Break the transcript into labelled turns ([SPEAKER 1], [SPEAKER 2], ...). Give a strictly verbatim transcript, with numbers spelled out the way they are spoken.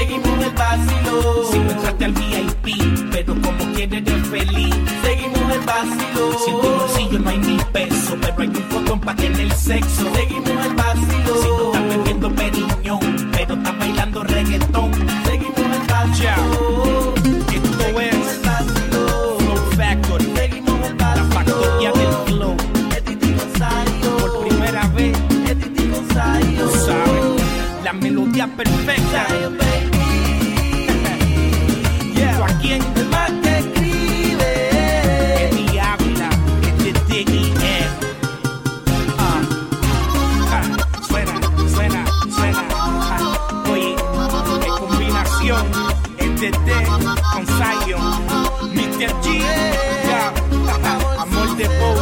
[SPEAKER 1] seguimos el vacilo.
[SPEAKER 2] Si no entraste al V I P, pero como quieres eres feliz.
[SPEAKER 1] Seguimos el vacilo.
[SPEAKER 2] Si en tu bolsillo no hay ni peso, pero hay un botón pa' tener sexo.
[SPEAKER 1] Seguimos el vacilo.
[SPEAKER 2] Si no estás bebiendo periñón, pero estás bailando reggaetón.
[SPEAKER 1] Seguimos el vacilo.
[SPEAKER 2] Esto es
[SPEAKER 1] el vacilo.
[SPEAKER 2] Flow Factory.
[SPEAKER 1] Seguimos el vacilo.
[SPEAKER 2] La factoría del flow.
[SPEAKER 1] Es Titi Gonzalo.
[SPEAKER 2] Por primera vez,
[SPEAKER 1] Es Titi Gonzalo.
[SPEAKER 2] tú sabes, la melodía perfecta.
[SPEAKER 1] Gonzalo, baby.
[SPEAKER 2] Yeah. ¿Tú a quién?
[SPEAKER 1] El más que escribe.
[SPEAKER 2] Eddie Ávila, este Diggy M. Ah, ah, suena, suena, suena. Ah, oye, qué combinación. Este D con Zion, mister G. Yeah. Amor de Bob.